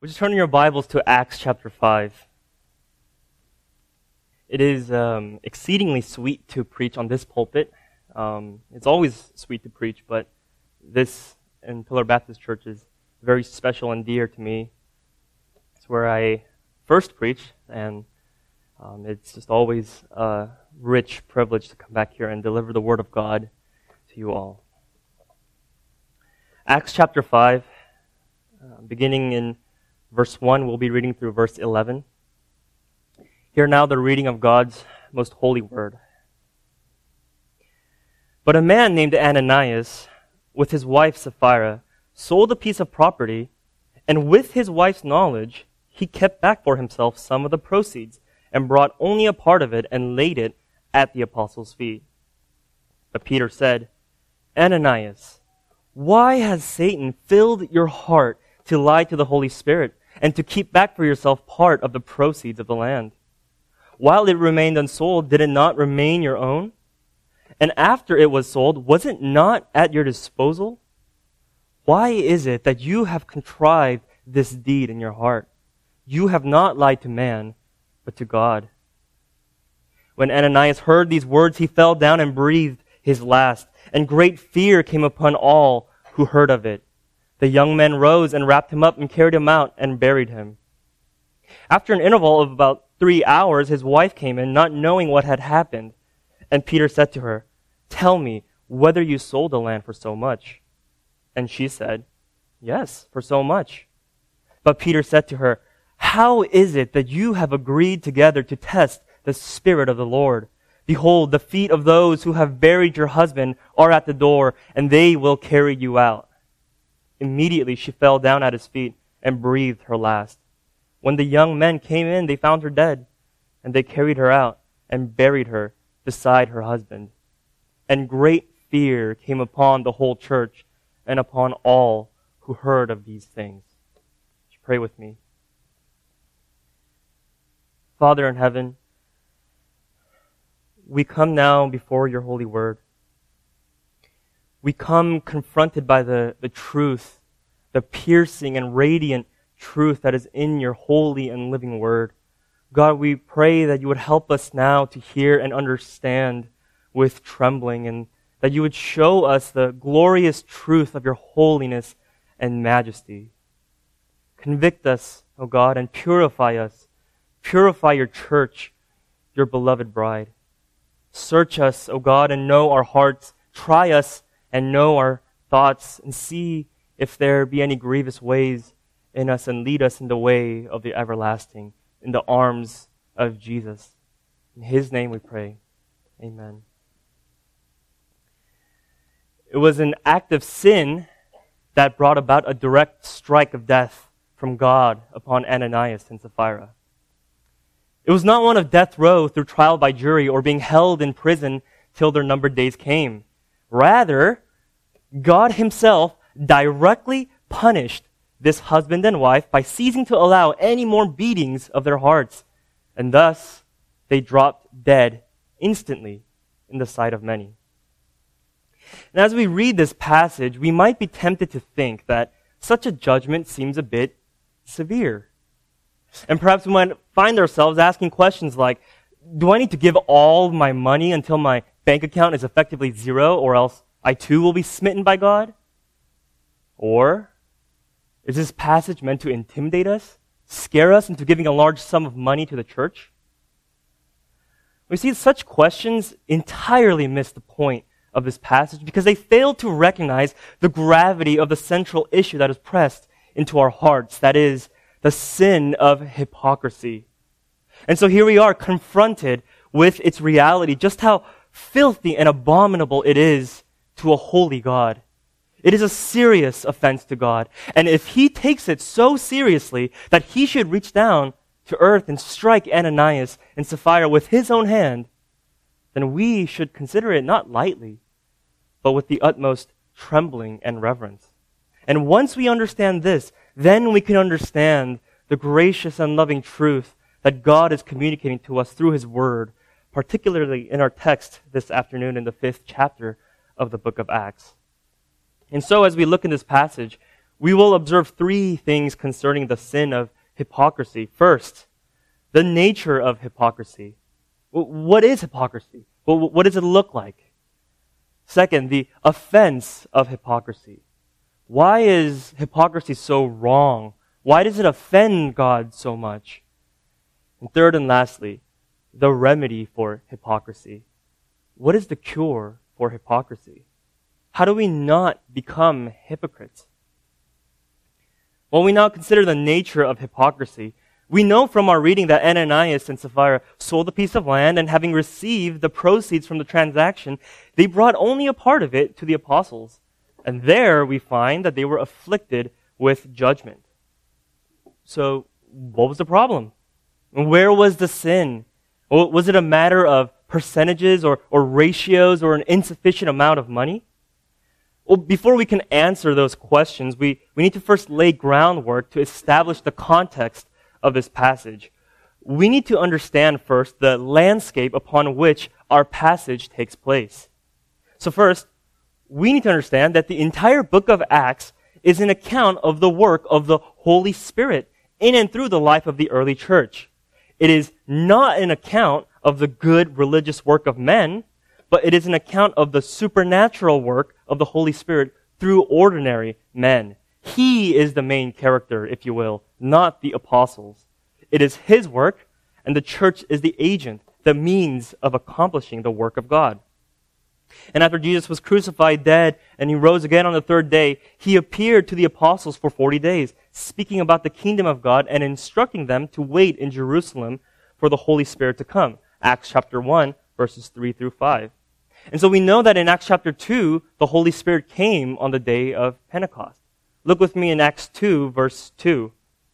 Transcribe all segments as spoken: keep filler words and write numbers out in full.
Would you turn in your Bibles to Acts chapter five? It is um, exceedingly sweet to preach on this pulpit. Um, it's always sweet to preach, but this in Pillar Baptist Church is very special and dear to me. It's where I first preach, and um, it's just always a rich privilege to come back here and deliver the Word of God to you all. Acts chapter five, uh, beginning in verse one, we'll be reading through verse eleven. Hear now the reading of God's most holy word. But a man named Ananias, with his wife Sapphira, sold a piece of property, and with his wife's knowledge, he kept back for himself some of the proceeds, and brought only a part of it and laid it at the apostles' feet. But Peter said, Ananias, why has Satan filled your heart to lie to the Holy Spirit and to keep back for yourself part of the proceeds of the land? While it remained unsold, did it not remain your own? And after it was sold, was it not at your disposal? Why is it that you have contrived this deed in your heart? You have not lied to man, but to God. When Ananias heard these words, he fell down and breathed his last, and great fear came upon all who heard of it. The young men rose and wrapped him up and carried him out and buried him. After an interval of about three hours, his wife came in, not knowing what had happened. And Peter said to her, Tell me whether you sold the land for so much. And she said, Yes, for so much. But Peter said to her, How is it that you have agreed together to test the Spirit of the Lord? Behold, the feet of those who have buried your husband are at the door, and they will carry you out. Immediately she fell down at his feet and breathed her last. When the young men came in, they found her dead, and they carried her out and buried her beside her husband. And great fear came upon the whole church and upon all who heard of these things. Would you pray with me? Father in heaven, we come now before your holy word. We come confronted by the, the truth, the piercing and radiant truth that is in your holy and living word. God, we pray that you would help us now to hear and understand with trembling, and that you would show us the glorious truth of your holiness and majesty. Convict us, O God, and purify us. Purify your church, your beloved bride. Search us, O God, and know our hearts. Try us and know our thoughts, and see if there be any grievous ways in us, and lead us in the way of the everlasting, in the arms of Jesus. In his name we pray. Amen. It was an act of sin that brought about a direct strike of death from God upon Ananias and Sapphira. It was not one of death row through trial by jury or being held in prison till their numbered days came. Rather, God himself directly punished this husband and wife by ceasing to allow any more beatings of their hearts, and thus they dropped dead instantly in the sight of many. And as we read this passage, we might be tempted to think that such a judgment seems a bit severe. And perhaps we might find ourselves asking questions like, do I need to give all my money until my bank account is effectively zero, or else I too will be smitten by God? Or is this passage meant to intimidate us, scare us into giving a large sum of money to the church? We see such questions entirely miss the point of this passage because they fail to recognize the gravity of the central issue that is pressed into our hearts, that is, the sin of hypocrisy. And so here we are confronted with its reality, just how filthy and abominable it is to a holy God. It is a serious offense to God. And if he takes it so seriously that he should reach down to earth and strike Ananias and Sapphira with his own hand, then we should consider it not lightly, but with the utmost trembling and reverence. And once we understand this, then we can understand the gracious and loving truth that God is communicating to us through his word, particularly in our text this afternoon in the fifth chapter of the book of Acts. And so as we look in this passage, we will observe three things concerning the sin of hypocrisy. First, the nature of hypocrisy. What is hypocrisy? What does it look like? Second, the offense of hypocrisy. Why is hypocrisy so wrong? Why does it offend God so much? And third and lastly, the remedy for hypocrisy. What is the cure for hypocrisy? How do we not become hypocrites? When we now consider the nature of hypocrisy, we know from our reading that Ananias and Sapphira sold a piece of land, and having received the proceeds from the transaction, they brought only a part of it to the apostles. And there we find that they were afflicted with judgment. So, what was the problem? Where was the sin? Was it a matter of percentages or, or ratios or an insufficient amount of money? Well, before we can answer those questions, we, we need to first lay groundwork to establish the context of this passage. We need to understand first the landscape upon which our passage takes place. So first, we need to understand that the entire book of Acts is an account of the work of the Holy Spirit in and through the life of the early church. It is not an account of the good religious work of men, but it is an account of the supernatural work of the Holy Spirit through ordinary men. He is the main character, if you will, not the apostles. It is His work, and the church is the agent, the means of accomplishing the work of God. And after Jesus was crucified, dead, and He rose again on the third day, He appeared to the apostles for forty days, speaking about the kingdom of God and instructing them to wait in Jerusalem for the Holy Spirit to come. Acts chapter one, verses three through five. And so we know that in Acts chapter two, the Holy Spirit came on the day of Pentecost. Look with me in Acts two, verse two.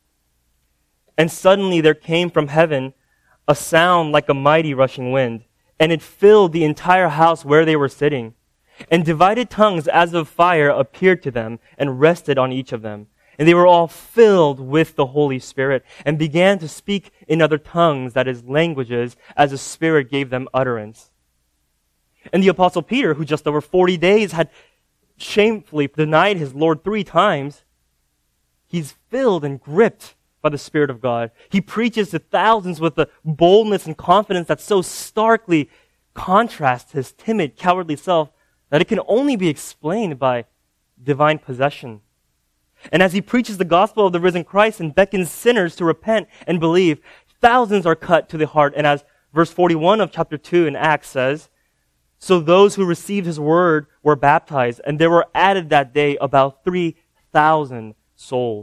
And suddenly there came from heaven a sound like a mighty rushing wind, and it filled the entire house where they were sitting. And divided tongues as of fire appeared to them and rested on each of them. And they were all filled with the Holy Spirit and began to speak in other tongues, that is, languages, as the Spirit gave them utterance. And the Apostle Peter, who just over forty days had shamefully denied his Lord three times, he's filled and gripped by the Spirit of God. He preaches to thousands with the boldness and confidence that so starkly contrasts his timid, cowardly self that it can only be explained by divine possession. And as he preaches the gospel of the risen Christ and beckons sinners to repent and believe, thousands are cut to the heart. And as verse forty-one of chapter two in Acts says, so those who received his word were baptized, and there were added that day about three thousand souls.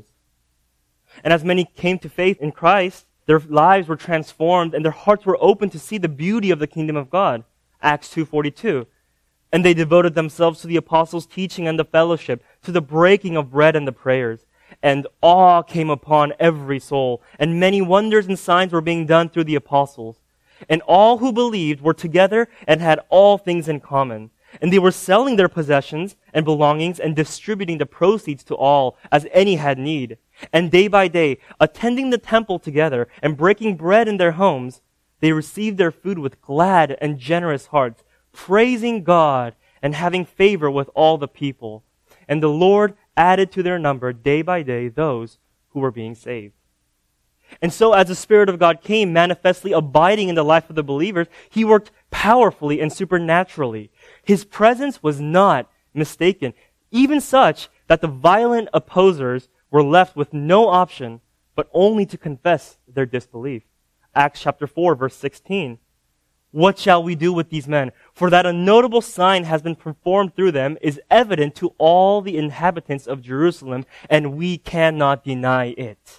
And as many came to faith in Christ, their lives were transformed and their hearts were open to see the beauty of the kingdom of God. Acts two forty-two. And they devoted themselves to the apostles' teaching and the fellowship, to the breaking of bread and the prayers. And awe came upon every soul, and many wonders and signs were being done through the apostles. And all who believed were together and had all things in common. And they were selling their possessions and belongings and distributing the proceeds to all as any had need. And day by day, attending the temple together and breaking bread in their homes, they received their food with glad and generous hearts, praising God and having favor with all the people. And the Lord added to their number day by day those who were being saved. And so as the Spirit of God came, manifestly abiding in the life of the believers, He worked powerfully and supernaturally. His presence was not mistaken, even such that the violent opposers were left with no option but only to confess their disbelief. Acts chapter four, verse sixteen. What shall we do with these men? For that a notable sign has been performed through them is evident to all the inhabitants of Jerusalem, and we cannot deny it.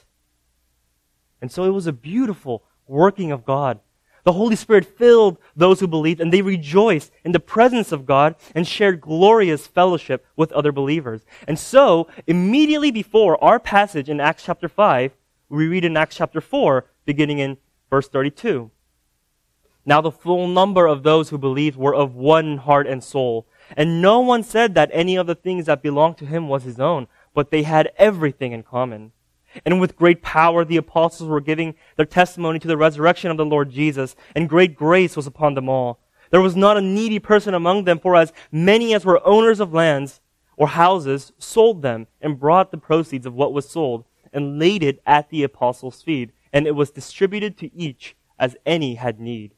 And so it was a beautiful working of God. The Holy Spirit filled those who believed, and they rejoiced in the presence of God and shared glorious fellowship with other believers. And so, immediately before our passage in Acts chapter five, we read in Acts chapter four, beginning in verse thirty-two. Now the full number of those who believed were of one heart and soul, and no one said that any of the things that belonged to him was his own, but they had everything in common. And with great power the apostles were giving their testimony to the resurrection of the Lord Jesus, and great grace was upon them all. There was not a needy person among them, for as many as were owners of lands or houses, sold them, and brought the proceeds of what was sold, and laid it at the apostles' feet, and it was distributed to each as any had need.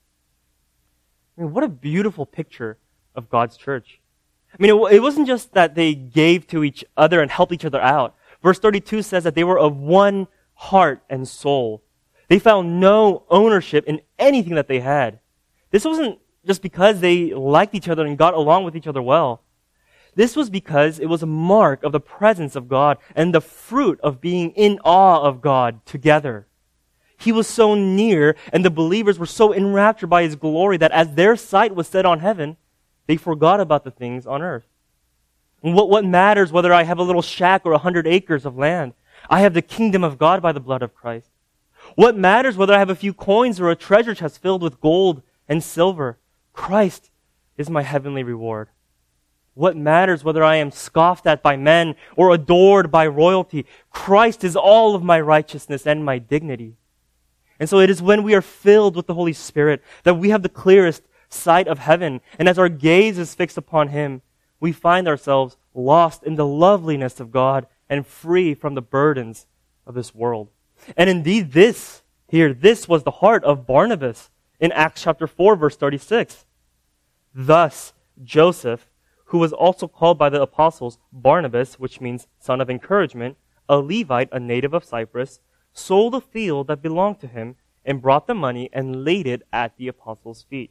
I mean, what a beautiful picture of God's church. I mean, it, it wasn't just that they gave to each other and helped each other out. Verse thirty-two says that they were of one heart and soul. They found no ownership in anything that they had. This wasn't just because they liked each other and got along with each other well. This was because it was a mark of the presence of God and the fruit of being in awe of God together. He was so near, and the believers were so enraptured by His glory that as their sight was set on heaven, they forgot about the things on earth. And what, what matters whether I have a little shack or a hundred acres of land? I have the kingdom of God by the blood of Christ. What matters whether I have a few coins or a treasure chest filled with gold and silver? Christ is my heavenly reward. What matters whether I am scoffed at by men or adored by royalty? Christ is all of my righteousness and my dignity. And so it is when we are filled with the Holy Spirit that we have the clearest sight of heaven. And as our gaze is fixed upon Him, we find ourselves lost in the loveliness of God and free from the burdens of this world. And indeed this, here, this was the heart of Barnabas in Acts chapter four, verse thirty-six. Thus, Joseph, who was also called by the apostles Barnabas, which means son of encouragement, a Levite, a native of Cyprus, sold a field that belonged to him and brought the money and laid it at the apostles' feet.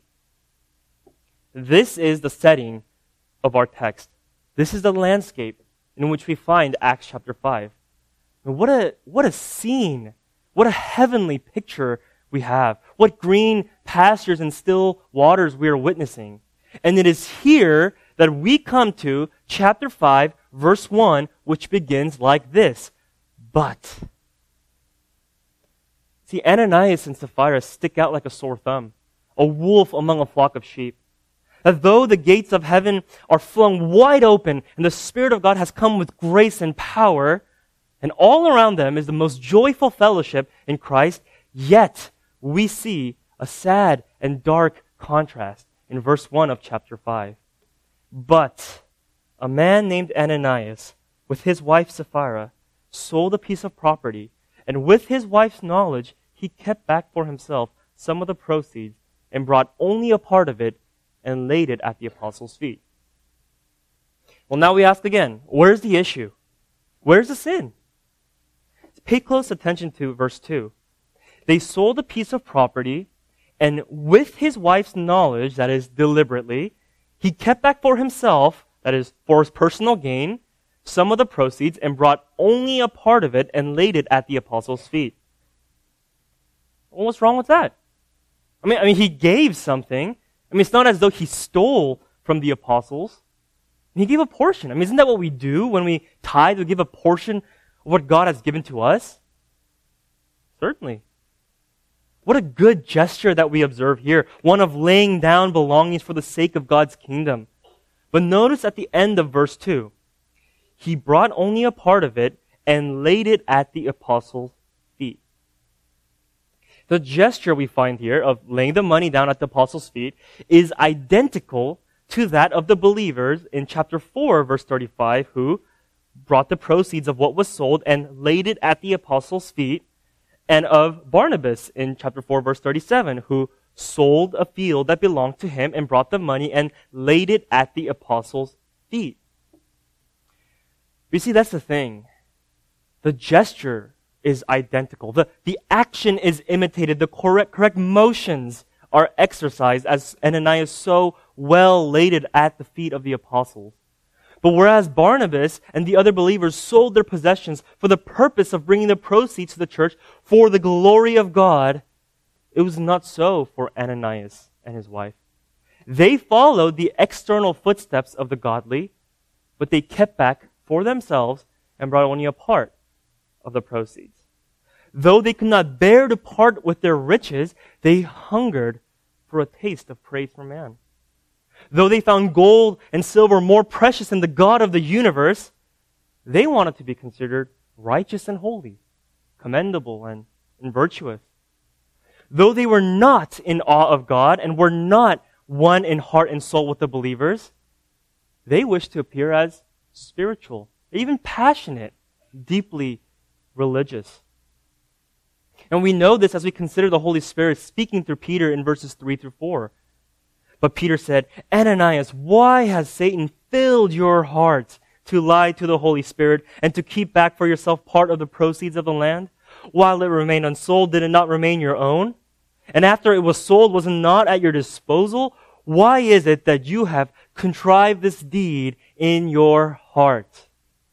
This is the setting of our text. This is the landscape in which we find Acts chapter five. And what a, what a scene. What a heavenly picture we have. What green pastures and still waters we are witnessing. And it is here that we come to chapter five, verse one, which begins like this. But. See, Ananias and Sapphira stick out like a sore thumb, a wolf among a flock of sheep. That though the gates of heaven are flung wide open and the Spirit of God has come with grace and power, and all around them is the most joyful fellowship in Christ, yet we see a sad and dark contrast in verse one of chapter five. But a man named Ananias, with his wife Sapphira, sold a piece of property, and with his wife's knowledge, he kept back for himself some of the proceeds and brought only a part of it and laid it at the apostles' feet. Well, now we ask again, where's the issue? Where's the sin? Pay close attention to verse two. They sold a piece of property, and with his wife's knowledge, that is deliberately, he kept back for himself, that is for his personal gain, some of the proceeds and brought only a part of it and laid it at the apostles' feet. Well, what's wrong with that? I mean, I mean, he gave something. I mean, it's not as though he stole from the apostles. He gave a portion. I mean, isn't that what we do when we tithe? We give a portion of what God has given to us? Certainly. What a good gesture that we observe here. One of laying down belongings for the sake of God's kingdom. But notice at the end of verse two, he brought only a part of it and laid it at the apostles' feet. The gesture we find here of laying the money down at the apostles' feet is identical to that of the believers in chapter four, verse thirty-five, who brought the proceeds of what was sold and laid it at the apostles' feet, and of Barnabas in chapter four, verse thirty-seven, who sold a field that belonged to him and brought the money and laid it at the apostles' feet. You see, that's the thing. The gesture is identical. The, the action is imitated. The correct, correct motions are exercised as Ananias so well laid it at the feet of the apostles. But whereas Barnabas and the other believers sold their possessions for the purpose of bringing the proceeds to the church for the glory of God, it was not so for Ananias and his wife. They followed the external footsteps of the godly, but they kept back for themselves and brought only a part of the proceeds. Though they could not bear to part with their riches, they hungered for a taste of praise from man. Though they found gold and silver more precious than the God of the universe, they wanted to be considered righteous and holy, commendable and, and virtuous. Though they were not in awe of God and were not one in heart and soul with the believers, they wished to appear as spiritual, even passionate, deeply religious. And we know this as we consider the Holy Spirit speaking through Peter in verses three through four. But Peter said, Ananias, why has Satan filled your heart to lie to the Holy Spirit and to keep back for yourself part of the proceeds of the land? While it remained unsold, did it not remain your own? And after it was sold, was it not at your disposal? Why is it that you have contrived this deed in your heart?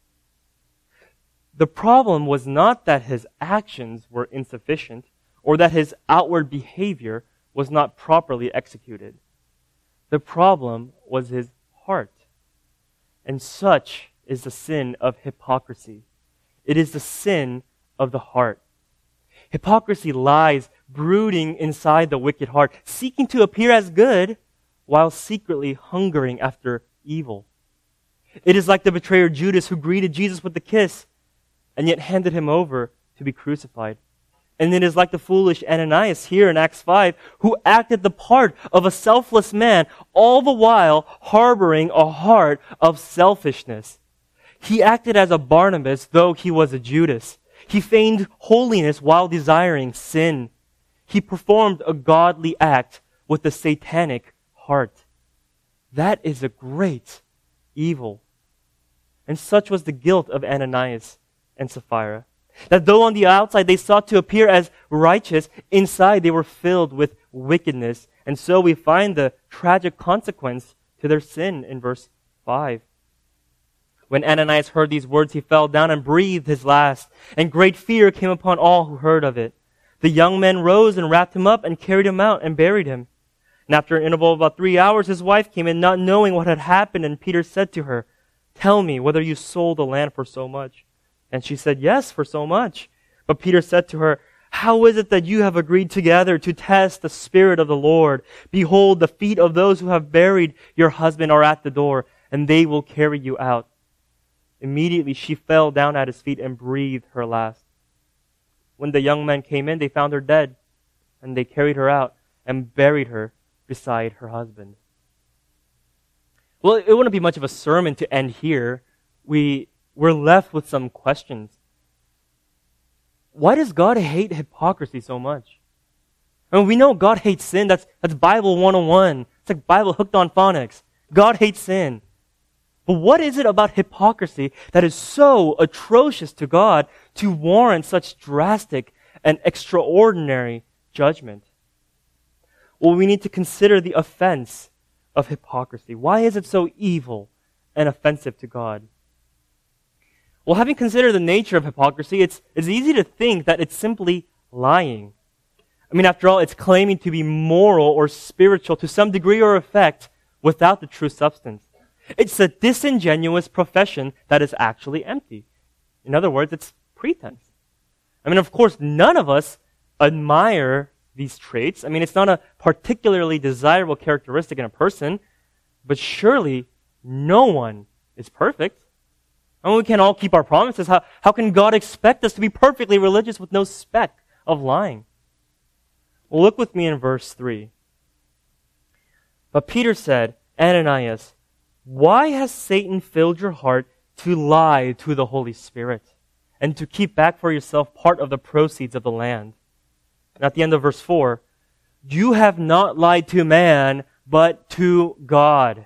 The problem was not that his actions were insufficient or that his outward behavior was not properly executed. The problem was his heart. And such is the sin of hypocrisy. It is the sin of the heart. Hypocrisy lies brooding inside the wicked heart, seeking to appear as good while secretly hungering after evil. It is like the betrayer Judas who greeted Jesus with a kiss and yet handed him over to be crucified. And it is like the foolish Ananias here in Acts five who acted the part of a selfless man, all the while harboring a heart of selfishness. He acted as a Barnabas, though he was a Judas. He feigned holiness while desiring sin. He performed a godly act with a satanic heart. That is a great evil. And such was the guilt of Ananias and Sapphira, that though on the outside they sought to appear as righteous, inside they were filled with wickedness. And so we find the tragic consequence to their sin in verse five. When Ananias heard these words, he fell down and breathed his last, and great fear came upon all who heard of it. The young men rose and wrapped him up and carried him out and buried him. And after an interval of about three hours, his wife came in, not knowing what had happened, and Peter said to her, "Tell me whether you sold the land for so much." And she said, "Yes, for so much." But Peter said to her, "How is it that you have agreed together to test the Spirit of the Lord? Behold, the feet of those who have buried your husband are at the door, and they will carry you out." Immediately she fell down at his feet and breathed her last. When the young men came in, they found her dead, and they carried her out and buried her beside her husband. Well, it wouldn't be much of a sermon to end here. We, we're left with some questions. Why does God hate hypocrisy so much? I mean, we know God hates sin. That's, that's Bible one oh one. It's like Bible hooked on phonics. God hates sin. But what is it about hypocrisy that is so atrocious to God to warrant such drastic and extraordinary judgment? Well, we need to consider the offense of hypocrisy. Why is it so evil and offensive to God? Well, having considered the nature of hypocrisy, it's, it's easy to think that it's simply lying. I mean, after all, it's claiming to be moral or spiritual to some degree or effect without the true substance. It's a disingenuous profession that is actually empty. In other words, it's pretense. I mean, of course, none of us admire these traits. I mean, it's not a particularly desirable characteristic in a person, but surely no one is perfect. I mean, we can't all keep our promises. How, how can God expect us to be perfectly religious with no speck of lying? Well, look with me in verse three. But Peter said, "Ananias, why has Satan filled your heart to lie to the Holy Spirit and to keep back for yourself part of the proceeds of the land?" And at the end of verse four, "You have not lied to man, but to God."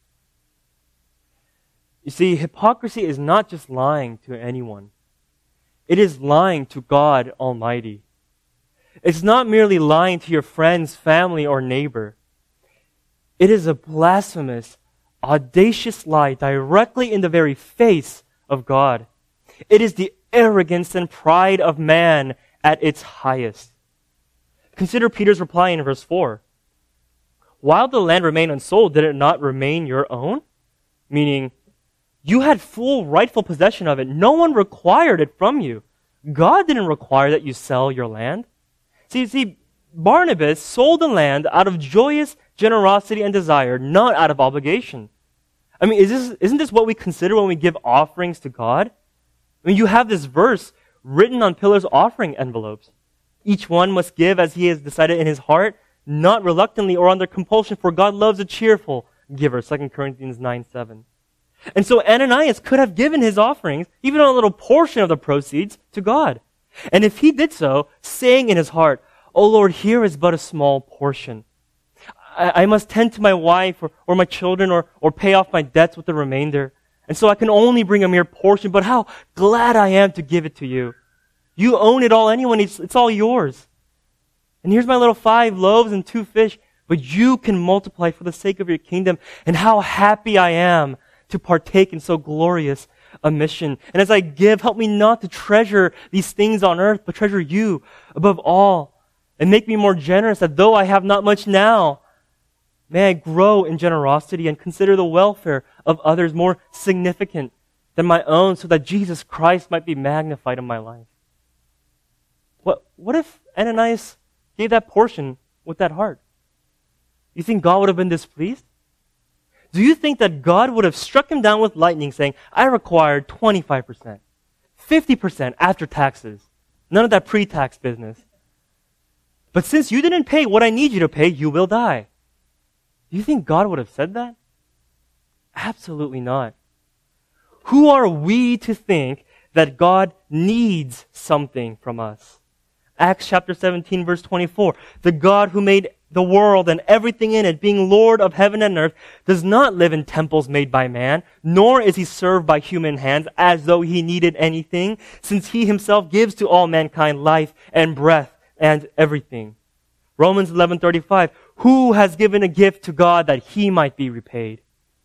You see, hypocrisy is not just lying to anyone. It is lying to God Almighty. It's not merely lying to your friends, family, or neighbor. It is a blasphemous, audacious lie directly in the very face of God. It is the arrogance and pride of man at its highest. Consider Peter's reply in verse four. "While the land remained unsold, did it not remain your own?" Meaning, you had full rightful possession of it. No one required it from you. God didn't require that you sell your land. See, see, Barnabas sold the land out of joyous generosity and desire, not out of obligation. I mean, is this, isn't this what we consider when we give offerings to God? I mean, you have this verse written on pillars' offering envelopes. Each one must give as he has decided in his heart, not reluctantly or under compulsion, for God loves a cheerful giver, Second Corinthians nine seven. And so Ananias could have given his offerings, even a little portion of the proceeds, to God. And if he did so, saying in his heart, "O Lord, here is but a small portion. I, I must tend to my wife or, or my children or, or pay off my debts with the remainder. And so I can only bring a mere portion, but how glad I am to give it to you. You own it all anyway, it's, it's all yours. And here's my little five loaves and two fish, but you can multiply for the sake of your kingdom. And how happy I am to partake in so glorious a mission. And as I give, help me not to treasure these things on earth, but treasure you above all. And make me more generous, that though I have not much now, may I grow in generosity and consider the welfare of others more significant than my own, so that Jesus Christ might be magnified in my life." What, what if Ananias gave that portion with that heart? You think God would have been displeased? Do you think that God would have struck him down with lightning saying, "I require twenty-five percent, fifty percent after taxes, none of that pre-tax business. But since you didn't pay what I need you to pay, you will die"? Do you think God would have said that? Absolutely not. Who are we to think that God needs something from us? Acts chapter seventeen, verse twenty-four. "The God who made the world and everything in it, being Lord of heaven and earth, does not live in temples made by man, nor is he served by human hands as though he needed anything, since he himself gives to all mankind life and breath and everything." Romans eleven thirty-five. "Who has given a gift to God that he might be repaid?"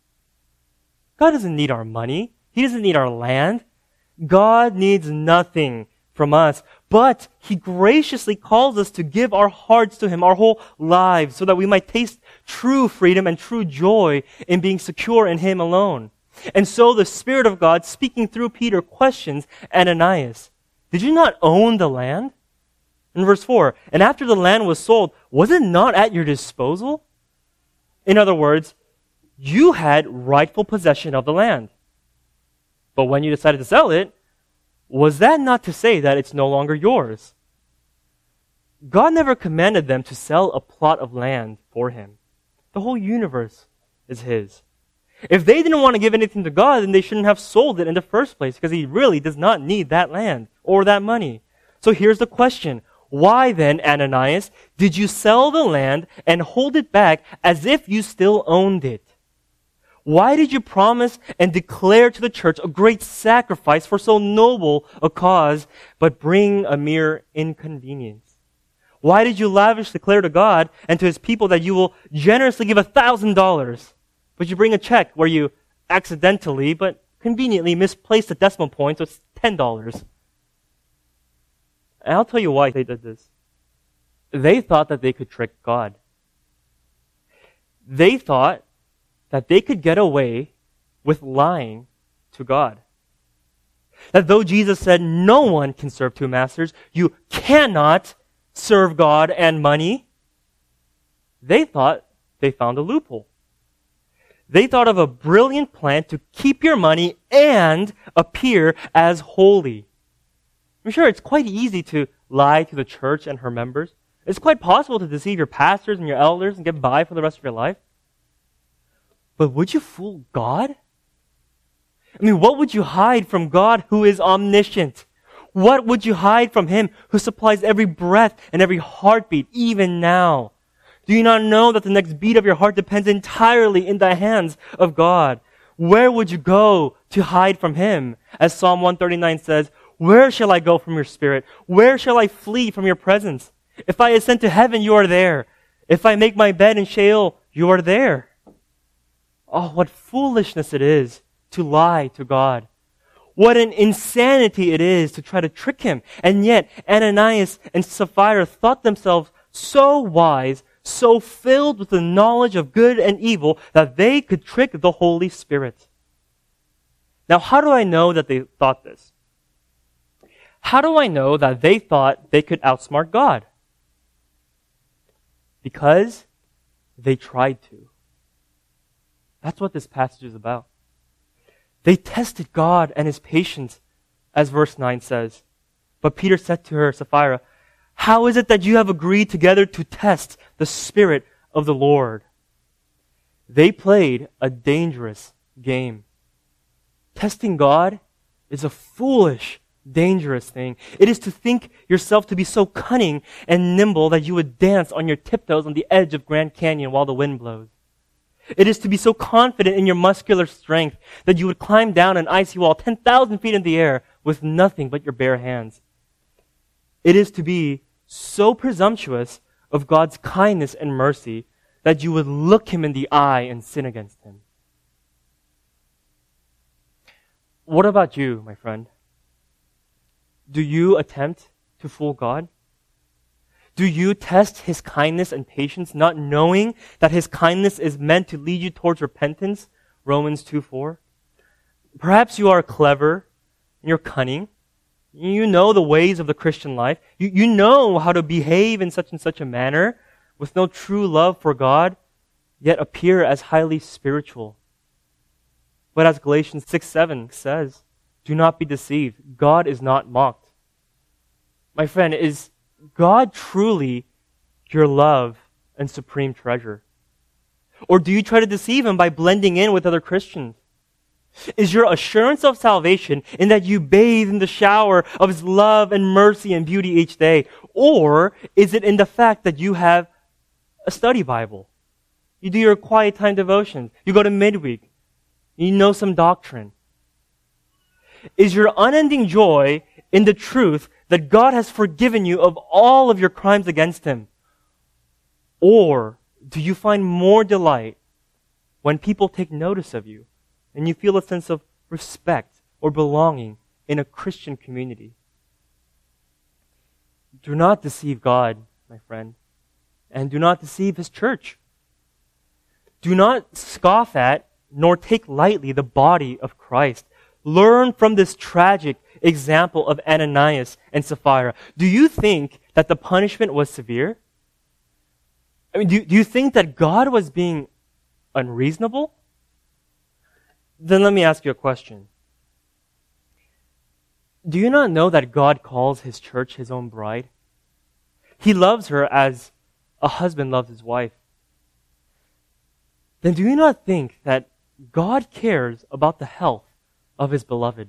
God doesn't need our money. He doesn't need our land. God needs nothing from us, but he graciously calls us to give our hearts to him, our whole lives, so that we might taste true freedom and true joy in being secure in him alone. And so the Spirit of God, speaking through Peter, questions Ananias, "Did you not own the land?" In verse four, "And after the land was sold, was it not at your disposal?" In other words, you had rightful possession of the land. But when you decided to sell it, was that not to say that it's no longer yours? God never commanded them to sell a plot of land for him. The whole universe is his. If they didn't want to give anything to God, then they shouldn't have sold it in the first place, because he really does not need that land or that money. So here's the question. Why then, Ananias, did you sell the land and hold it back as if you still owned it? Why did you promise and declare to the church a great sacrifice for so noble a cause, but bring a mere inconvenience? Why did you lavishly declare to God and to his people that you will generously give a thousand dollars, but you bring a check where you accidentally but conveniently misplaced the decimal point, so it's ten dollars? And I'll tell you why they did this. They thought that they could trick God. They thought that they could get away with lying to God. That though Jesus said no one can serve two masters, you cannot serve God and money, they thought they found a loophole. They thought of a brilliant plan to keep your money and appear as holy. I'm sure it's quite easy to lie to the church and her members. It's quite possible to deceive your pastors and your elders and get by for the rest of your life. But would you fool God? I mean, what would you hide from God who is omniscient? What would you hide from him who supplies every breath and every heartbeat, even now? Do you not know that the next beat of your heart depends entirely in the hands of God? Where would you go to hide from him? As Psalm one thirty-nine says, "Where shall I go from your spirit? Where shall I flee from your presence? If I ascend to heaven, you are there. If I make my bed in Sheol, you are there." Oh, what foolishness it is to lie to God. What an insanity it is to try to trick him. And yet, Ananias and Sapphira thought themselves so wise, so filled with the knowledge of good and evil, that they could trick the Holy Spirit. Now, how do I know that they thought this? How do I know that they thought they could outsmart God? Because they tried to. That's what this passage is about. They tested God and his patience, as verse nine says. But Peter said to her, Sapphira, "How is it that you have agreed together to test the Spirit of the Lord?" They played a dangerous game. Testing God is a foolish, dangerous thing. It is to think yourself to be so cunning and nimble that you would dance on your tiptoes on the edge of Grand Canyon while the wind blows. It is to be so confident in your muscular strength that you would climb down an icy wall ten thousand feet in the air with nothing but your bare hands. It is to be so presumptuous of God's kindness and mercy that you would look him in the eye and sin against him. What about you, my friend? Do you attempt to fool God? Do you test his kindness and patience, not knowing that his kindness is meant to lead you towards repentance? Romans two four. Perhaps you are clever and you're cunning. You know the ways of the Christian life. You, you know how to behave in such and such a manner with no true love for God, yet appear as highly spiritual. But as Galatians six seven says, do not be deceived. God is not mocked. My friend, is God truly your love and supreme treasure? Or do you try to deceive him by blending in with other Christians? Is your assurance of salvation in that you bathe in the shower of his love and mercy and beauty each day? Or is it in the fact that you have a study Bible? You do your quiet time devotions. You go to midweek. You know some doctrine. Is your unending joy in the truth that God has forgiven you of all of your crimes against him? Or do you find more delight when people take notice of you and you feel a sense of respect or belonging in a Christian community? Do not deceive God, my friend, and do not deceive his church. Do not scoff at nor take lightly the body of Christ. Learn from this tragic example of Ananias and Sapphira. Do you think that the punishment was severe? I mean, do, do you think that God was being unreasonable? Then let me ask you a question. Do you not know that God calls his church his own bride? He loves her as a husband loves his wife. Then do you not think that God cares about the health of his beloved?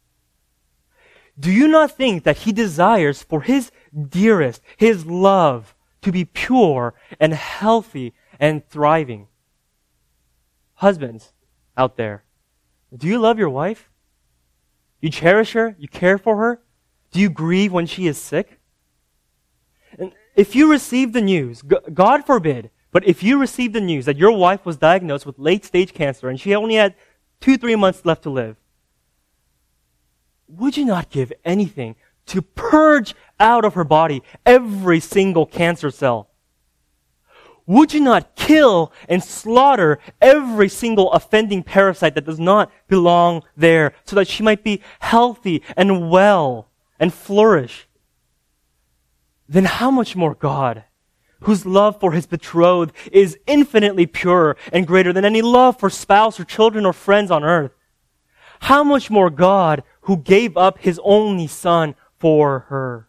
Do you not think that he desires for his dearest, his love, to be pure and healthy and thriving? Husbands out there, do you love your wife? You cherish her? You care for her? Do you grieve when she is sick? And if you receive the news, God forbid, but if you receive the news that your wife was diagnosed with late-stage cancer and she only had two, three months left to live, would you not give anything to purge out of her body every single cancer cell? Would you not kill and slaughter every single offending parasite that does not belong there so that she might be healthy and well and flourish? Then how much more God, whose love for his betrothed is infinitely pure and greater than any love for spouse or children or friends on earth, how much more God, who gave up his only son for her?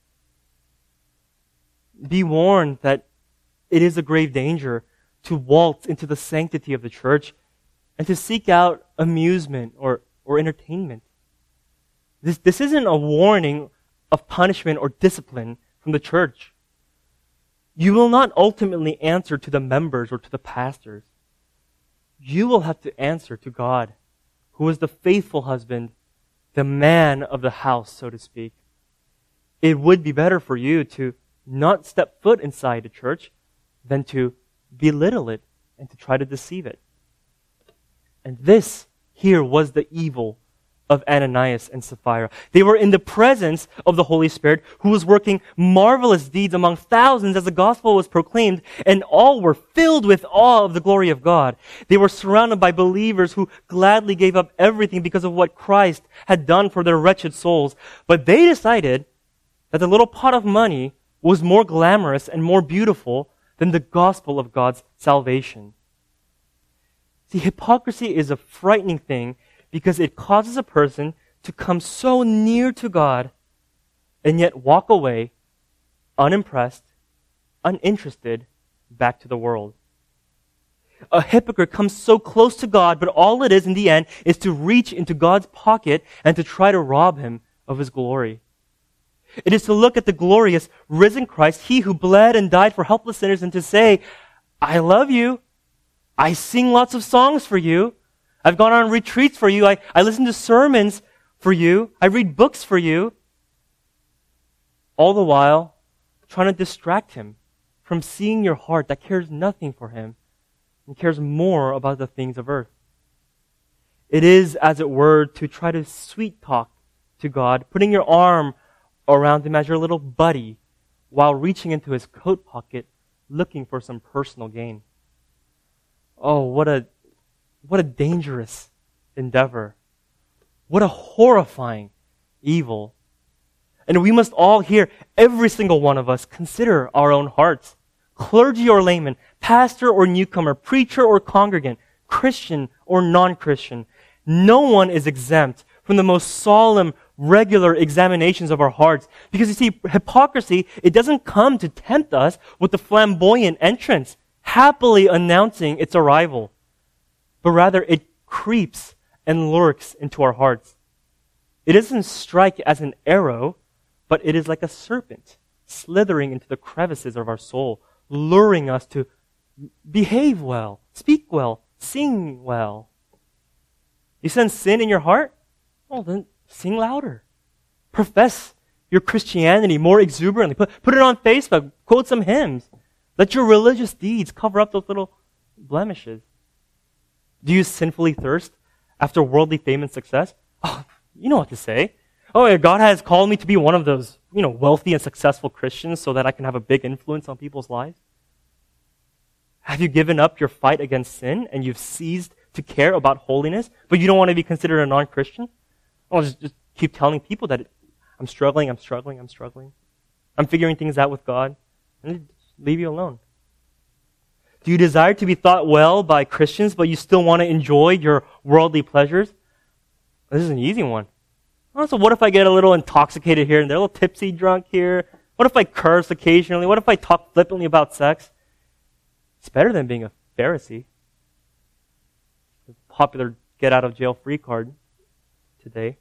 Be warned that it is a grave danger to waltz into the sanctity of the church and to seek out amusement or, or entertainment. This, this isn't a warning of punishment or discipline from the church. You will not ultimately answer to the members or to the pastors. You will have to answer to God, who is the faithful husband, the man of the house, so to speak. It would be better for you to not step foot inside the church than to belittle it and to try to deceive it. And this here was the evil of Ananias and Sapphira. They were in the presence of the Holy Spirit, who was working marvelous deeds among thousands as the gospel was proclaimed, and all were filled with awe of the glory of God. They were surrounded by believers who gladly gave up everything because of what Christ had done for their wretched souls. But they decided that the little pot of money was more glamorous and more beautiful than the gospel of God's salvation. See, hypocrisy is a frightening thing because it causes a person to come so near to God and yet walk away unimpressed, uninterested, back to the world. a hypocrite comes so close to God, but all it is in the end is to reach into God's pocket and to try to rob him of his glory. It is to look at the glorious risen Christ, he who bled and died for helpless sinners, and to say, I love you. I sing lots of songs for you. I've gone on retreats for you. I, I listen to sermons for you. I read books for you. All the while, trying to distract him from seeing your heart that cares nothing for him and cares more about the things of earth. It is, as it were, to try to sweet talk to God, putting your arm around him as your little buddy while reaching into his coat pocket looking for some personal gain. Oh, what a what a dangerous endeavor. What a horrifying evil. And we must all here, every single one of us, consider our own hearts. Clergy or layman, pastor or newcomer, preacher or congregant, Christian or non-Christian. No one is exempt from the most solemn, regular examinations of our hearts. Because you see, hypocrisy, it doesn't come to tempt us with the flamboyant entrance, happily announcing its arrival. But rather, it creeps and lurks into our hearts. It doesn't strike as an arrow, but it is like a serpent slithering into the crevices of our soul, luring us to behave well, speak well, sing well. You sense sin in your heart? Well, then sing louder. Profess your Christianity more exuberantly. Put, put it on Facebook. Quote some hymns. Let your religious deeds cover up those little blemishes. Do you sinfully thirst after worldly fame and success? Oh, you know what to say. Oh, yeah, God has called me to be one of those, you know, wealthy and successful Christians so that I can have a big influence on people's lives. Have you given up your fight against sin and you've ceased to care about holiness, but you don't want to be considered a non-Christian? I'll just, just keep telling people that I'm struggling, I'm struggling, I'm struggling. I'm figuring things out with God. And leave you alone. Do you desire to be thought well by Christians, but you still want to enjoy your worldly pleasures? This is an easy one. Oh, so what if I get a little intoxicated here and there, a little tipsy drunk here? What if I curse occasionally? What if I talk flippantly about sex? It's better than being a Pharisee. The popular get out of jail free card today.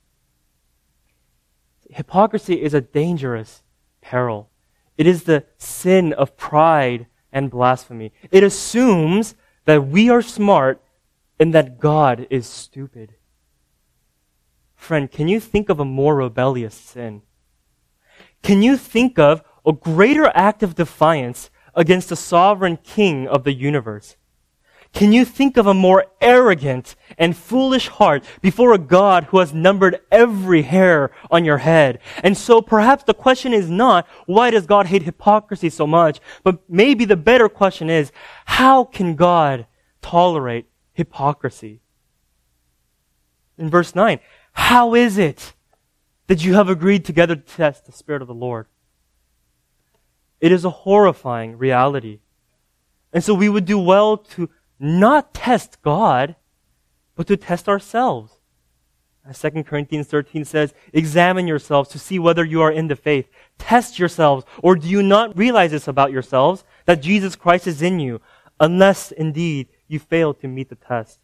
Hypocrisy is a dangerous peril. It is the sin of pride and blasphemy. It assumes that we are smart and that God is stupid. Friend, can you think of a more rebellious sin? Can you think of a greater act of defiance against the sovereign king of the universe? Can you think of a more arrogant and foolish heart before a God who has numbered every hair on your head? And so perhaps the question is not, why does God hate hypocrisy so much? But maybe the better question is, how can God tolerate hypocrisy? In verse nine, how is it that you have agreed together to test the Spirit of the Lord? It is a horrifying reality. And so we would do well to not test God, but to test ourselves. As Second Corinthians thirteen says, examine yourselves to see whether you are in the faith. Test yourselves, or do you not realize this about yourselves, that Jesus Christ is in you, unless indeed you fail to meet the test.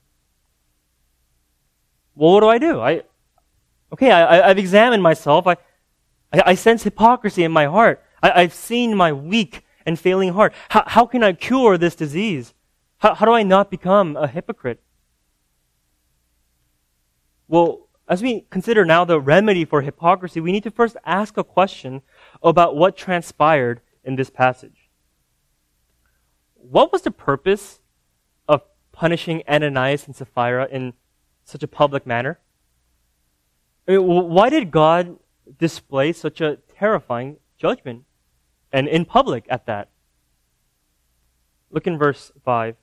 Well, what do I do? I, okay, I, I've examined myself. I, I, I sense hypocrisy in my heart. I, I've seen my weak and failing heart. How, how can I cure this disease? How, how do I not become a hypocrite? Well, as we consider now the remedy for hypocrisy, we need to first ask a question about what transpired in this passage. What was the purpose of punishing Ananias and Sapphira in such a public manner? I mean, why did God display such a terrifying judgment, and in public at that? Look in verse five.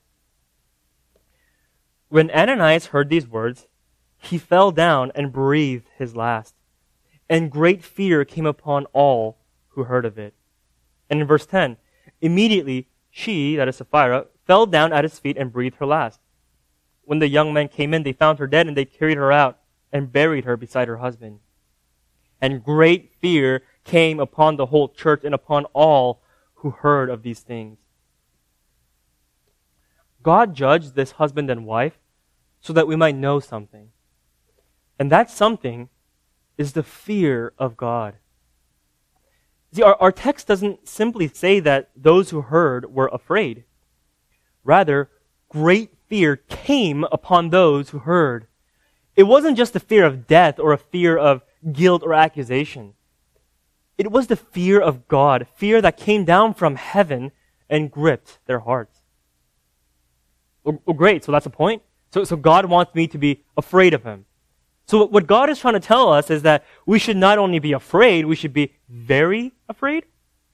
When Ananias heard these words, he fell down and breathed his last, and great fear came upon all who heard of it. And in verse ten, immediately she, that is Sapphira, fell down at his feet and breathed her last. When the young men came in, they found her dead, and they carried her out and buried her beside her husband. And great fear came upon the whole church and upon all who heard of these things. God judged this husband and wife so that we might know something. And that something is the fear of God. See, our, our text doesn't simply say that those who heard were afraid. Rather, great fear came upon those who heard. It wasn't just a fear of death or a fear of guilt or accusation. It was the fear of God, fear that came down from heaven and gripped their hearts. Well, well, great, so that's the point. So, so God wants me to be afraid of Him. So what God is trying to tell us is that we should not only be afraid, we should be very afraid.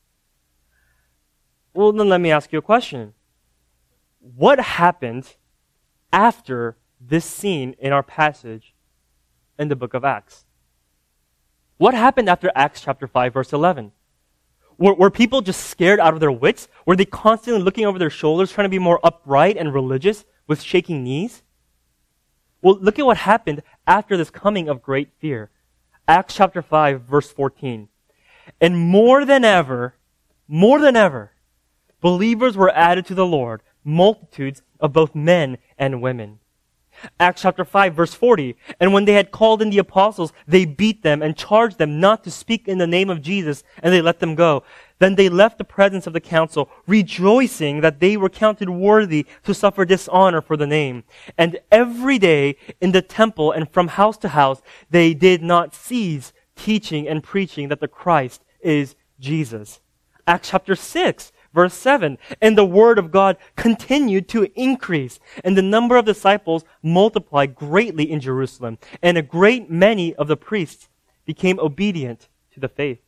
Well, then let me ask you a question. What happened after this scene in our passage in the book of Acts? What happened after Acts chapter five, verse eleven? Were, were people just scared out of their wits? Were they constantly looking over their shoulders, trying to be more upright and religious with shaking knees? Well, look at what happened after this coming of great fear. Acts chapter five, verse fourteen. And more than ever, more than ever, believers were added to the Lord, multitudes of both men and women. Acts chapter five, verse forty. And when they had called in the apostles, they beat them and charged them not to speak in the name of Jesus, and they let them go. Then they left the presence of the council, rejoicing that they were counted worthy to suffer dishonor for the name. And every day in the temple and from house to house, they did not cease teaching and preaching that the Christ is Jesus. Acts chapter six, verse seven. And the word of God continued to increase, and the number of disciples multiplied greatly in Jerusalem, and a great many of the priests became obedient to the faith.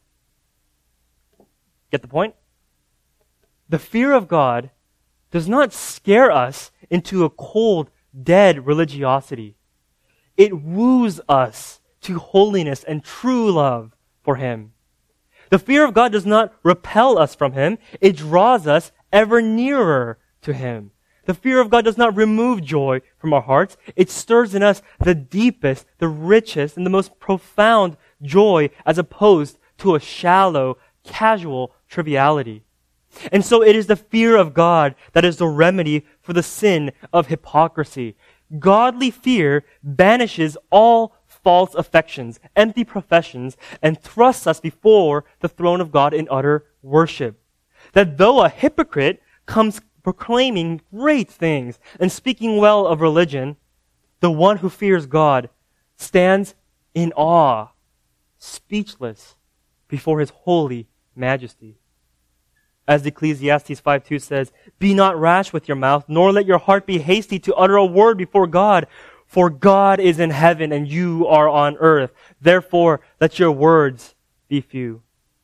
Get the point? The fear of God does not scare us into a cold, dead religiosity. It woos us to holiness and true love for Him. The fear of God does not repel us from Him. It draws us ever nearer to Him. The fear of God does not remove joy from our hearts. It stirs in us the deepest, the richest, and the most profound joy as opposed to a shallow, casual triviality. And so it is the fear of God that is the remedy for the sin of hypocrisy. Godly fear banishes all false affections, empty professions, and thrusts us before the throne of God in utter worship. That though a hypocrite comes proclaiming great things and speaking well of religion, the one who fears God stands in awe, speechless before His holy majesty. As Ecclesiastes five two says, "Be not rash with your mouth, nor let your heart be hasty to utter a word before God. For God is in heaven and you are on earth. Therefore, let your words be few."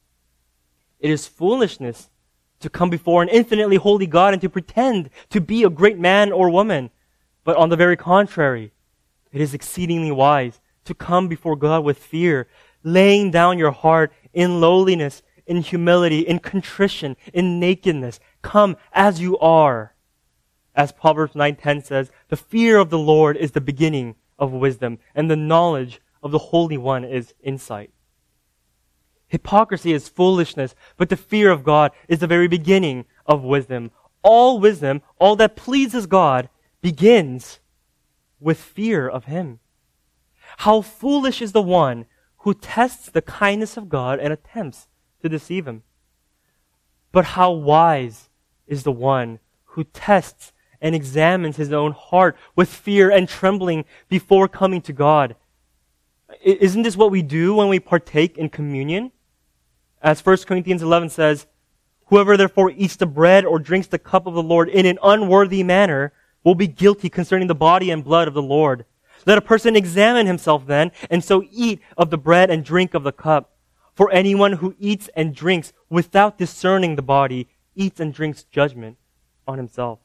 It is foolishness to come before an infinitely holy God and to pretend to be a great man or woman. But on the very contrary, it is exceedingly wise to come before God with fear, laying down your heart in lowliness, in humility, in contrition, in nakedness. Come as you are. As Proverbs nine ten says, the fear of the Lord is the beginning of wisdom, and the knowledge of the Holy One is insight. Hypocrisy is foolishness, but the fear of God is the very beginning of wisdom. All wisdom, all that pleases God, begins with fear of Him. How foolish is the one who tests the kindness of God and attempts to deceive Him. But how wise is the one who tests and examines his own heart with fear and trembling before coming to God. Isn't this what we do when we partake in communion? As First Corinthians eleven says, "Whoever therefore eats the bread or drinks the cup of the Lord in an unworthy manner will be guilty concerning the body and blood of the Lord. Let a person examine himself then, and so eat of the bread and drink of the cup. For anyone who eats and drinks without discerning the body eats and drinks judgment on himself."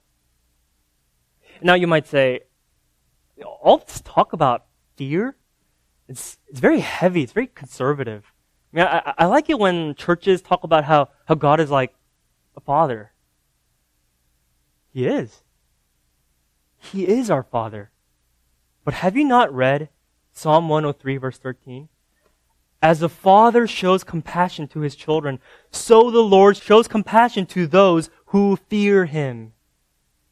Now you might say, all this talk about fear, it's, it's very heavy, it's very conservative. I mean, I, I like it when churches talk about how, how God is like a father. He is. He is our Father. But have you not read Psalm one oh three, verse thirteen? "As the Father shows compassion to His children, so the Lord shows compassion to those who fear Him."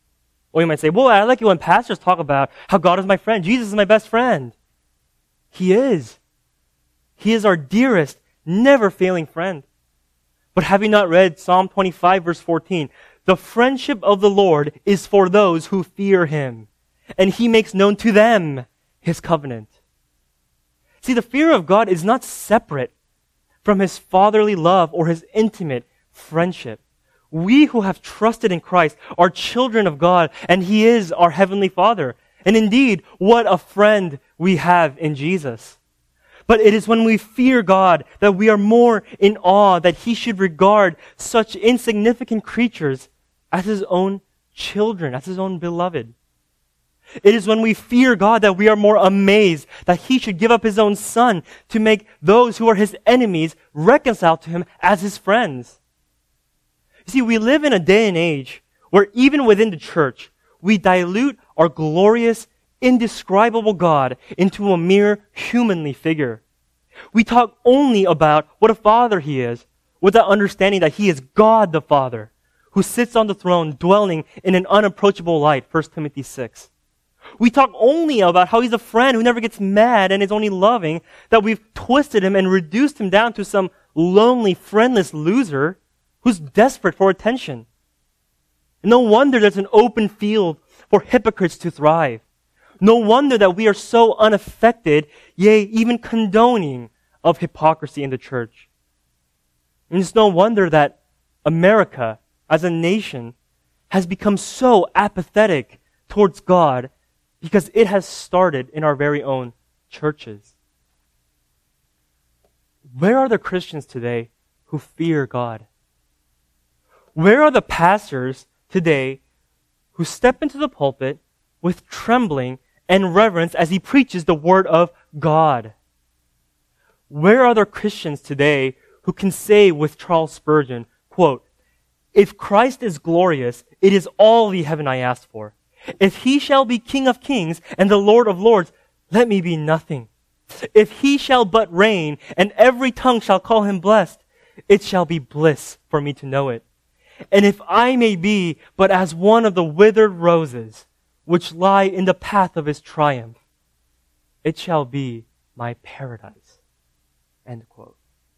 Or you might say, well, I like it when pastors talk about how God is my friend. Jesus is my best friend. He is. He is our dearest, never failing friend. But have you not read Psalm twenty-five, verse fourteen? The friendship of the Lord is for those who fear him, and he makes known to them his covenant. See, the fear of God is not separate from his fatherly love or his intimate friendship. We who have trusted in Christ are children of God, and he is our heavenly Father. And indeed, what a friend we have in Jesus. But it is when we fear God that we are more in awe that he should regard such insignificant creatures as his own children, as his own beloved. It is when we fear God that we are more amazed that he should give up his own son to make those who are his enemies reconcile to him as his friends. You see, we live in a day and age where even within the church, we dilute our glorious, indescribable God into a mere humanly figure. We talk only about what a father he is, without understanding that he is God the Father, who sits on the throne dwelling in an unapproachable light, First Timothy six. We talk only about how he's a friend who never gets mad and is only loving, that we've twisted him and reduced him down to some lonely, friendless loser who's desperate for attention. No wonder there's an open field for hypocrites to thrive. No wonder that we are so unaffected, yea, even condoning of hypocrisy in the church. And it's no wonder that America, as a nation, has become so apathetic towards God because it has started in our very own churches. Where are the Christians today who fear God? Where are the pastors today who step into the pulpit with trembling and reverence as he preaches the word of God? Where are the Christians today who can say with Charles Spurgeon, quote, "If Christ is glorious, it is all the heaven I asked for. If he shall be King of kings and the Lord of lords, let me be nothing. If he shall but reign and every tongue shall call him blessed, it shall be bliss for me to know it. And if I may be but as one of the withered roses which lie in the path of his triumph, it shall be my paradise." End quote.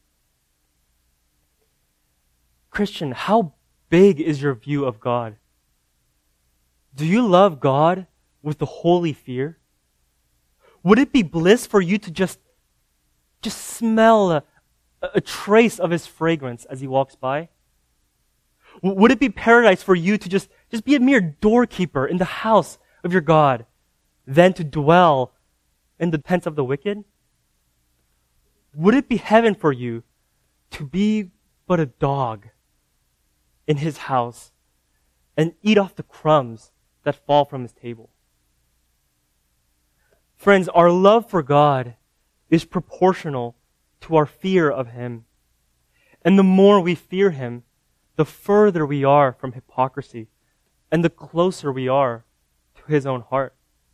Christian, how big is your view of God? Do you love God with the holy fear? Would it be bliss for you to just, just smell a, a trace of his fragrance as he walks by? Would it be paradise for you to just, just be a mere doorkeeper in the house of your God, than to dwell in the tents of the wicked? Would it be heaven for you to be but a dog in his house and eat off the crumbs that fall from his table? Friends, our love for God is proportional to our fear of him. And the more we fear him, the further we are from hypocrisy and the closer we are to his own heart.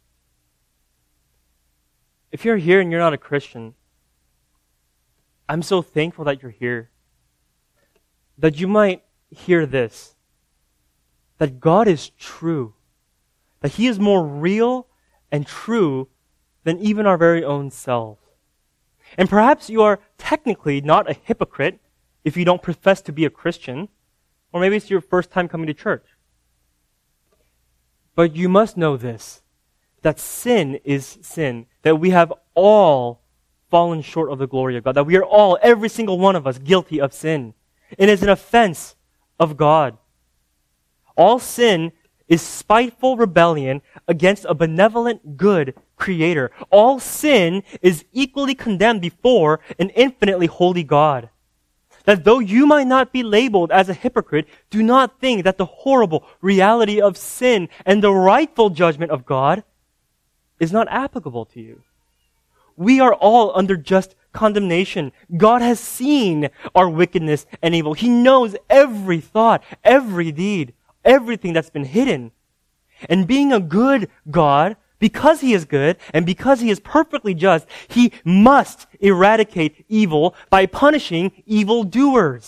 If you're here and you're not a Christian, I'm so thankful that you're here. That you might hear this, that God is true, that he is more real and true than even our very own selves. And perhaps you are technically not a hypocrite if you don't profess to be a Christian, or maybe it's your first time coming to church. But you must know this, that sin is sin, that we have all fallen short of the glory of God, that we are all, every single one of us, guilty of sin. It is an offense of God. All sin is spiteful rebellion against a benevolent, good Creator. All sin is equally condemned before an infinitely holy God. That though you might not be labeled as a hypocrite, do not think that the horrible reality of sin and the rightful judgment of God is not applicable to you. We are all under just condemnation. God has seen our wickedness and evil. He knows every thought, every deed, everything that's been hidden. And being a good God, because he is good and because he is perfectly just, he must eradicate evil by punishing evildoers.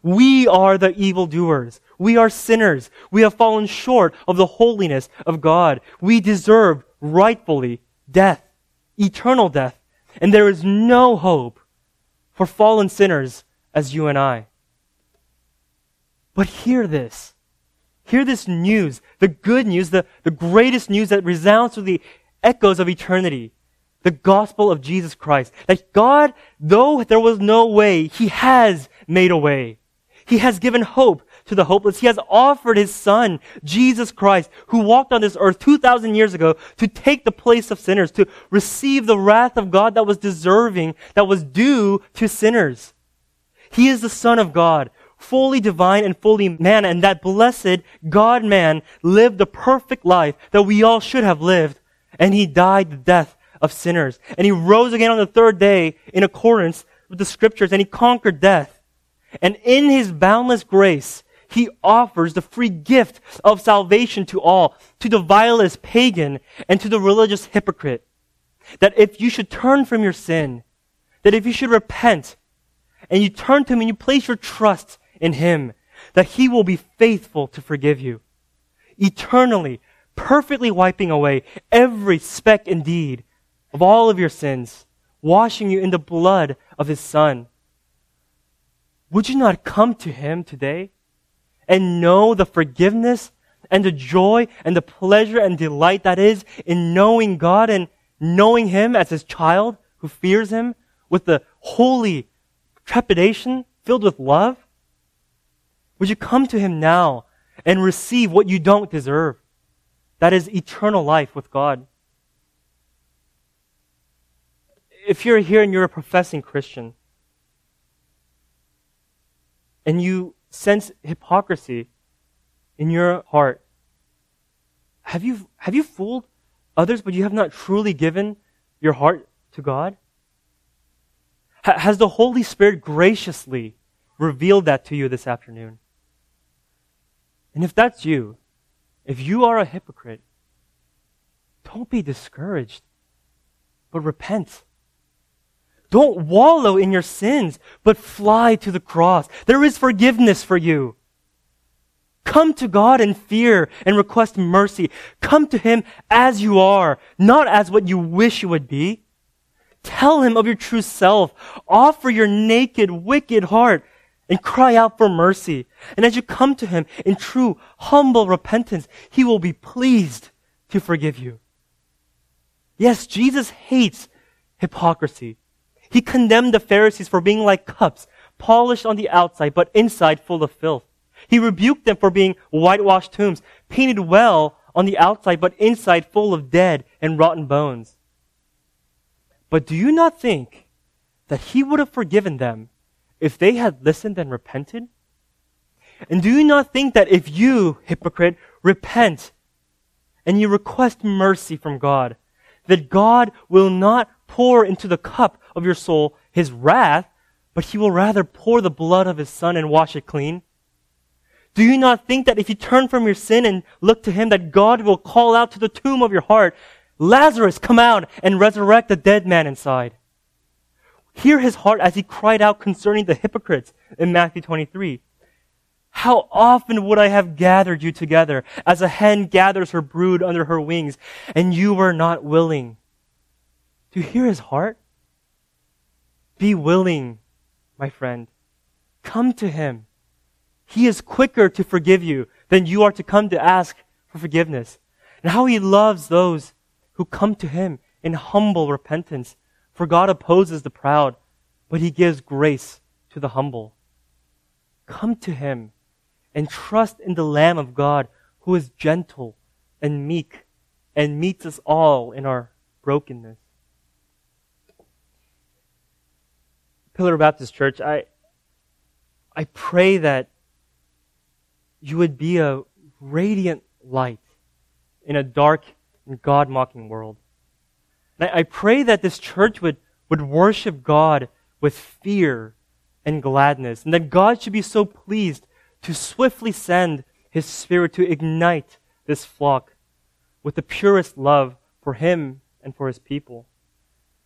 We are the evildoers. We are sinners. We have fallen short of the holiness of God. We deserve, rightfully, death, eternal death. And there is no hope for fallen sinners as you and I. But hear this. Hear this news, the good news, the, the greatest news that resounds through the echoes of eternity. The gospel of Jesus Christ. That God, though there was no way, He has made a way. He has given hope to the hopeless. He has offered His Son, Jesus Christ, who walked on this earth two thousand years ago to take the place of sinners, to receive the wrath of God that was deserving, that was due to sinners. He is the Son of God, fully divine and fully man, and that blessed God-man lived the perfect life that we all should have lived, and He died the death of sinners. And He rose again on the third day in accordance with the Scriptures, and He conquered death. And in His boundless grace, He offers the free gift of salvation to all, to the vilest pagan and to the religious hypocrite. That if you should turn from your sin, that if you should repent, and you turn to Him and you place your trust in Him, that He will be faithful to forgive you, eternally, perfectly wiping away every speck and deed of all of your sins, washing you in the blood of His Son. Would you not come to Him today and know the forgiveness and the joy and the pleasure and delight that is in knowing God and knowing Him as His child who fears Him with the holy trepidation filled with love? Would you come to Him now and receive what you don't deserve? That is eternal life with God. If you're here and you're a professing Christian, and you sense hypocrisy in your heart, have you, have you fooled others, but you have not truly given your heart to God? Ha- has the Holy Spirit graciously revealed that to you this afternoon? And if that's you, if you are a hypocrite, don't be discouraged, but repent. Don't wallow in your sins, but fly to the cross. There is forgiveness for you. Come to God in fear and request mercy. Come to Him as you are, not as what you wish you would be. Tell Him of your true self. Offer your naked, wicked heart and cry out for mercy. And as you come to Him in true, humble repentance, He will be pleased to forgive you. Yes, Jesus hates hypocrisy. He condemned the Pharisees for being like cups, polished on the outside, but inside full of filth. He rebuked them for being whitewashed tombs, painted well on the outside, but inside full of dead and rotten bones. But do you not think that He would have forgiven them if they had listened and repented? And do you not think that if you, hypocrite, repent and you request mercy from God, that God will not pour into the cup of your soul His wrath, but He will rather pour the blood of His Son and wash it clean? Do you not think that if you turn from your sin and look to Him, that God will call out to the tomb of your heart, Lazarus, come out, and resurrect the dead man inside? Hear His heart as He cried out concerning the hypocrites in Matthew twenty-three. How often would I have gathered you together as a hen gathers her brood under her wings, and you were not willing? Do you hear His heart? Be willing, my friend. Come to Him. He is quicker to forgive you than you are to come to ask for forgiveness. And how He loves those who come to Him in humble repentance. For God opposes the proud, but He gives grace to the humble. Come to Him and trust in the Lamb of God who is gentle and meek and meets us all in our brokenness. Pillar Baptist Church, I, I pray that you would be a radiant light in a dark and God-mocking world. And I, I pray that this church would, would worship God with fear and gladness, and that God should be so pleased to swiftly send His Spirit to ignite this flock with the purest love for Him and for His people.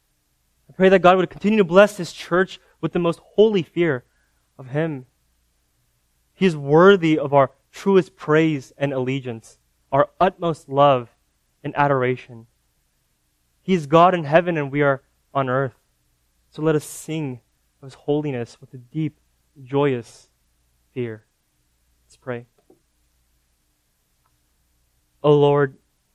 I pray that God would continue to bless His church with the most holy fear of Him. He is worthy of our truest praise and allegiance, our utmost love and adoration. He is God in heaven and we are on earth. So let us sing of His holiness with a deep, joyous fear. Let's pray. O Lord,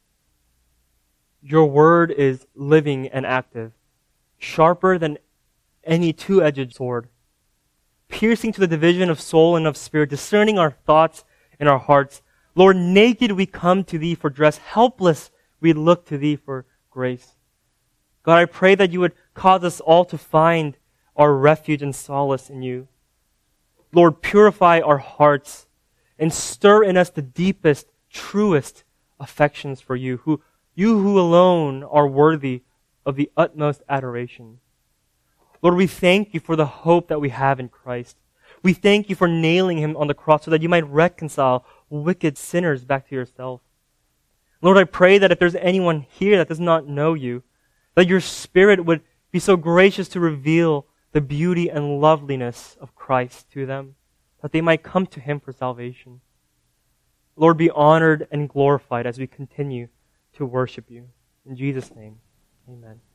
your word is living and active, sharper than any two-edged sword, piercing to the division of soul and of spirit, discerning our thoughts and our hearts. Lord, naked we come to Thee for dress, helpless we look to Thee for grace. God, I pray that You would cause us all to find our refuge and solace in You. Lord, purify our hearts and stir in us the deepest, truest affections for You, who You who alone are worthy of the utmost adoration. Lord, we thank You for the hope that we have in Christ. We thank You for nailing Him on the cross so that You might reconcile wicked sinners back to Yourself. Lord, I pray that if there's anyone here that does not know You, that Your Spirit would be so gracious to reveal the beauty and loveliness of Christ to them, that they might come to Him for salvation. Lord, be honored and glorified as we continue to worship You. In Jesus' name, amen.